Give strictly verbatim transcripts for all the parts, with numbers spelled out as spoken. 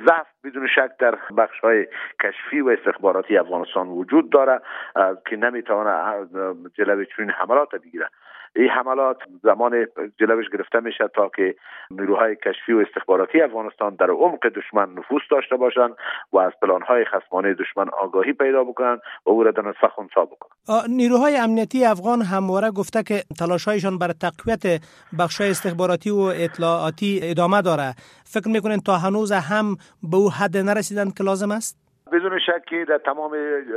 ضعف بدون شک در بخش‌های کشفی و استخباراتی افغانستان وجود داره که نمیتونه جلوی چنین حملات بگیره. این حملات زمان جلوش گرفته میشه تا که نیروهای کشفی و استخباراتی افغانستان در عمق دشمن نفوذ داشته باشند و از پلان‌های خصمانه دشمن آگاهی پیدا بکنن و او را در نطفه خنثی بکنن. نیروهای امنیتی افغان همواره گفته که تلاش‌هایشان برای تقویت بخش‌های استخباراتی و اطلاعاتی ادامه داره. فکر می‌کنین تا هنوز هم به او حد نرسیدند که لازم است؟ بدون شک در تمام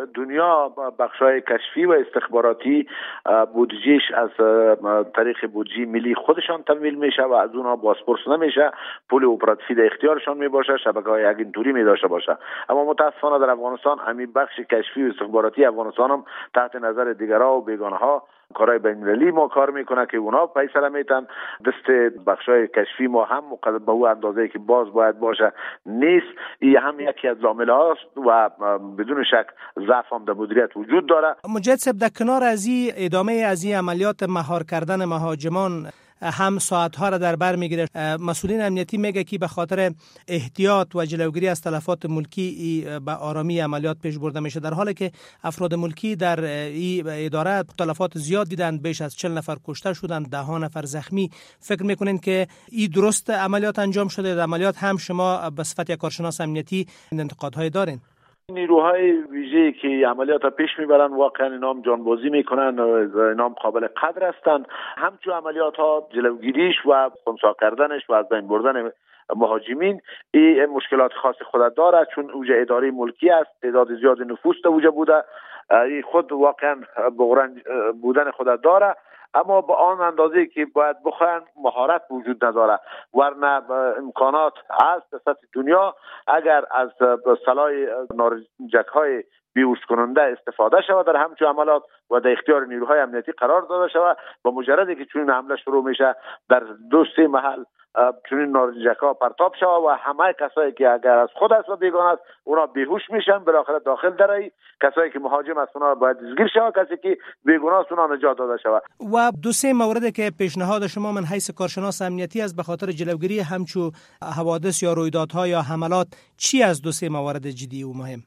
دنیا بخش‌های کشفی و استخباراتی بودجهش از طریق بودجه ملی خودشان تمویل میشه و از اونها بازپرس نمیشه، پول اپراتیوی در اختیارشان میباشه، شبکه‌های اگنتوری می داشته باشه. اما متاسفانه در افغانستان همین بخش کشفی و استخباراتی افغانستان هم تحت نظر دیگرها و بیگانه‌ها کارهای بین‌المللی ما کار میکنه که اونا فیصله میتن. دست بخشای کشفی ما هم مقدر به اون اندازه‌ای که باز باید باشه نیست. این هم یکی از عامل‌هاست و بدون شک ضعف هم در مدیریت وجود داره. مجید صاحب، در کنار از این ادامه از این عملیات مهار کردن مهاجمان هم ساعتها را در بر میگیره، مسئولین امنیتی میگه که به خاطر احتیاط و جلوگیری از تلفات ملکی به آرامی عملیات پیش برده میشه، در حالی که افراد ملکی در این اداره تلفات زیاد دیدند، بیش از چهل نفر کشته شدند، ده ها نفر زخمی. فکر میکنین که این درست عملیات انجام شده؟ در عملیات هم شما به صفت یک کارشناس امنیتی انتقادهای دارین؟ نیروهای ویژه‌ای که عملیات را پیش میبرن واقعا اینا هم جانبازی میکنن و اینا هم قابل قدر هستند. همچون عملیات ها جلوگیریش و خنثی کردنش و از بین بردن مهاجمین این مشکلات خاص خود داره، چون اوج اداره ملکی است، تعداد زیاد نفوذ در اوج بوده، این خود واقعا بغرنج بودن خود داره. اما با آن اندازه‌ای که باید بخواهن مهارت وجود نداره، ورنه امکانات هست به سطح دنیا. اگر از سلاح نارنجک‌های بیهوش کننده استفاده شود در همچون عملیات و در اختیار نیروهای امنیتی قرار داده شود، با مجردی که چون حمله شروع میشه در دو سه محل چون نارنجک‌ها پرتاب شود و همه کسایی که اگر از خود است و بیگانه است اونا بیهوش میشن، بالاخره داخل درای کسایی که مهاجم است اونا باید دستگیر شود، کسی که بیگانه است اونا نجات داده شود. و دو سه موردی که پیشنهاد شما من حیث کارشناس امنیتی است به خاطر جلوگیری همچون حوادث یا رویدادها یا حملات، چی از دو سه موارد جدی و مهم؟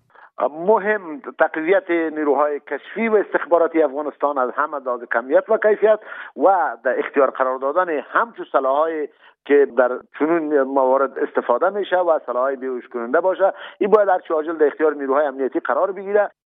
مهم تقویت نیروهای کشفی و استخباراتی افغانستان از هم از لحاظ کمیت و کیفیت و در اختیار قرار دادن همچون سلاح‌های که در چنین موارد استفاده میشه و سلاح‌های بیهوش کننده باشه. این باید هرچه عاجل در اختیار نیروهای امنیتی قرار بگیره.